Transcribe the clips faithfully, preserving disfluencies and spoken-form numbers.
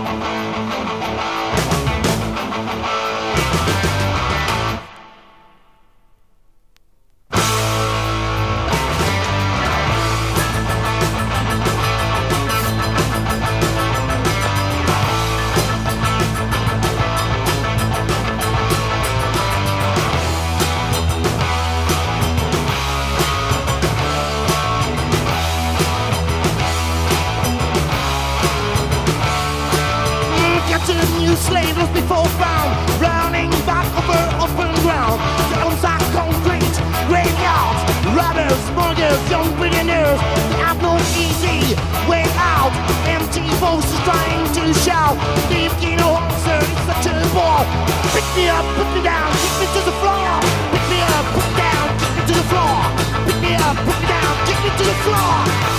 New slave was before found, running back over open ground. Stones are concrete, graveyards, robbers, murderers, young billionaires. They have no easy way out. Empty voices trying to shout. Leave Kino Holzer, it's such a ball. Pick me up, put me down, kick me to the floor. Pick me up, put me down, kick me to the floor. Pick me up, put me down, kick me to the floor.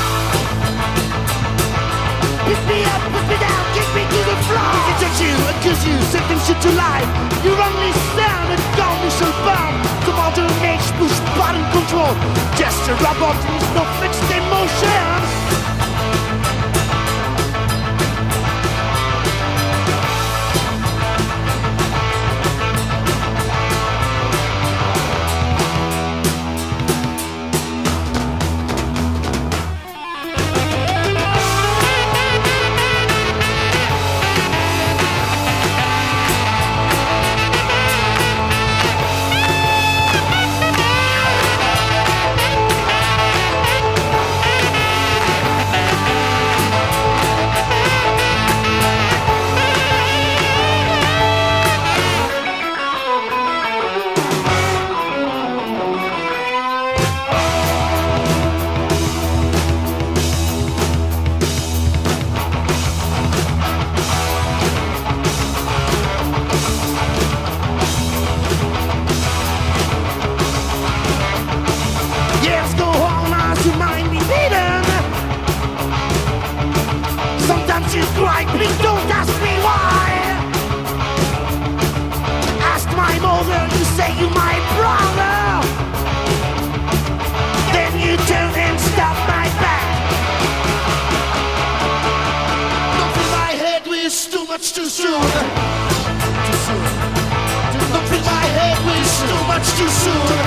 Pick me up, put me down, kick me to the floor. They touch you, accuse you, sentence you to life. Your only sound and gone you shall burn. The modern age push button control. Just a robot with no fixed emotion. You cry, please don't ask me why. Ask my mother, you say you my brother. Then you turn and stop my back. Don't fill my head with too much too soon. Too soon. Don't fill my head with too much too soon.